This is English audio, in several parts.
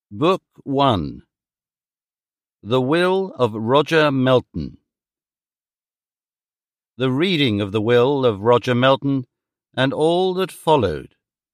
Book 1. The Will of Roger Melton. The reading of the will of Roger Melton and all that followed.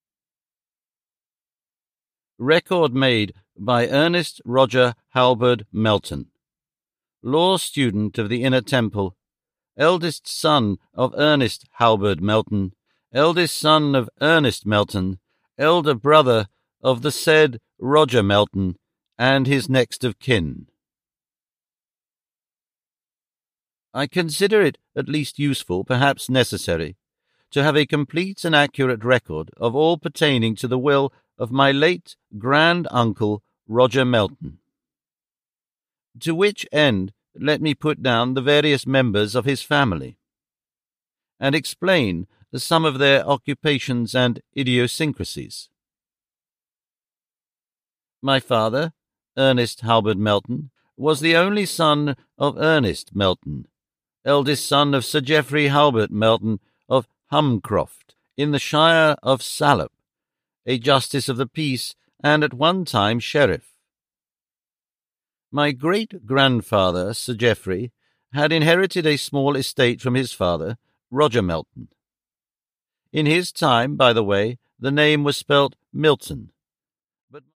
Record made by Ernest Roger Halberd Melton, law student of the Inner Temple, eldest son of Ernest Halberd Melton, eldest son of Ernest Melton, elder brother of the said Roger Melton, and his next of kin. I consider it at least useful, perhaps necessary, to have a complete and accurate record of all pertaining to the will of my late grand-uncle Roger Melton. To which end let me put down the various members of his family, and explain some of their occupations and idiosyncrasies. My father, Ernest Halberd Melton, was the only son of Ernest Melton, eldest son of Sir Geoffrey Halbert Melton of Humcroft, in the shire of Salop, a justice of the peace and at one time sheriff. My great-grandfather, Sir Geoffrey, had inherited a small estate from his father, Roger Melton. In his time, by the way, the name was spelt Milton,